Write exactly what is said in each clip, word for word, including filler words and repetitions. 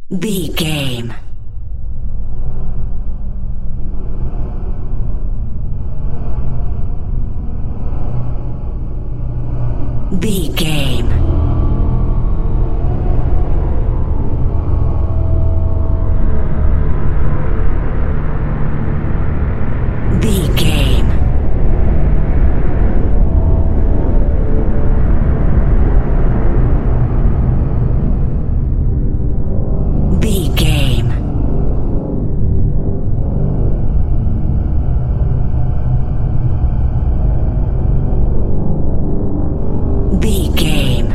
B game. B game. B game. B game. B game.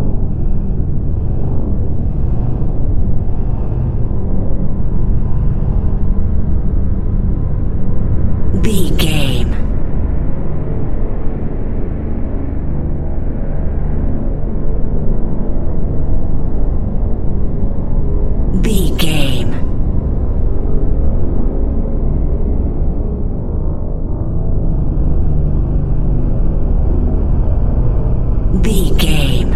B game. B game. B game.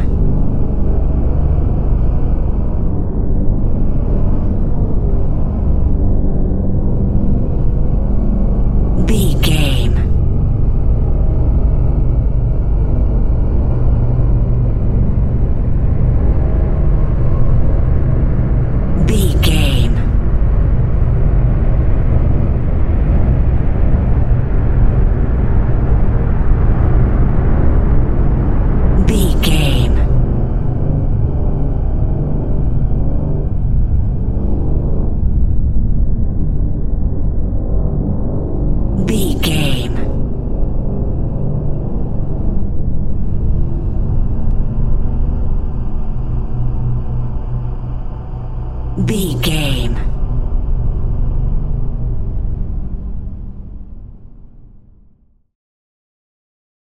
B game. B game. B game. B game. B game.